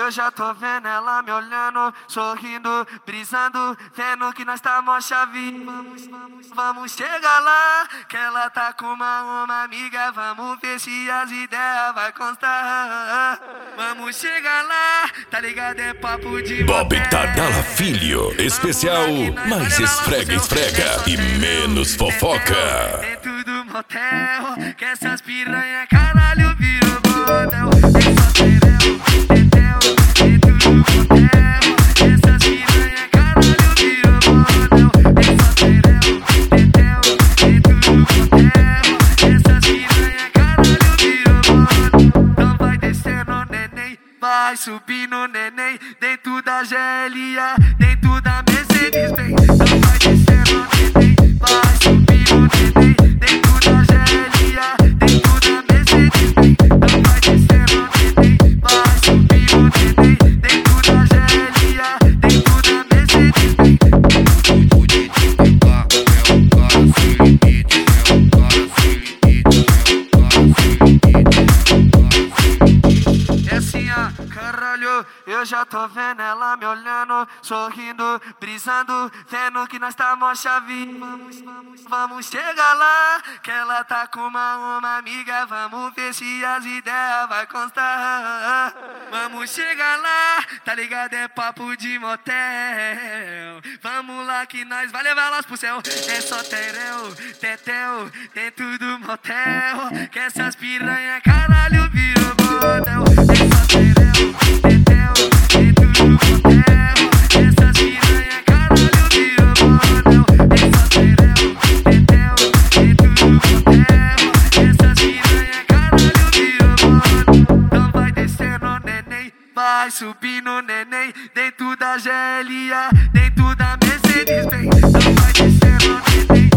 Eu já tô vendo ela me olhando, sorrindo, brisando, vendo que nós tá mó chave. Vamos chegar lá, que ela tá com uma amiga. Vamos ver se as ideias vai constar. Vamos chegar lá, tá ligado? É papo de Bob Tardala Filho, especial mais esfrega, esfrega e menos fofoca. Dentro do motel, que essas piranha caralho virou bordel. Tem só terel, tetel, dentro do motel, que essas piranha caralho virou bordel. Tem só terel, tetel, dentro do motel, que essas piranha caralho virou bordel. Então vai descendo neném, vai subindo neném, dentro da GLA, dentro da Mercedes Benz. Então vai descendo neném, vai subindo neném, dentro da GLA, dentro da Mercedes Benz. Então vai descendo neném, vai subindo neném, dentro da GLA, dentro da Mercedes Benz. O DJ Pipá é um cara sem limite, é um cara sem limite, é um cara sem limite, é um cara sem limite. É assim, ó, caralho, eu já tô vendo ela me olhando, sorrindo, brisando, vendo que nós tá mó chave. Vamos chegar lá, que ela tá com uma amiga. Vamos ver se as ideias vai constar. Vamos chegar lá, tá ligado? É papo de motel. Vamos lá que nós vai levar elas pro céu. É só terel, tetel, dentro do motel, que essas piranha caralho virou bordel. É só terel, tetel, dentro do motel, que essas piranha caralho virou bordel. É só terel, tetel, dentro do motel, que essas piranha caralho virou bordel. Então vai descendo neném, vai subindo neném, dentro da GLA, dentro da Mercedes Benz. Então vai descendo neném,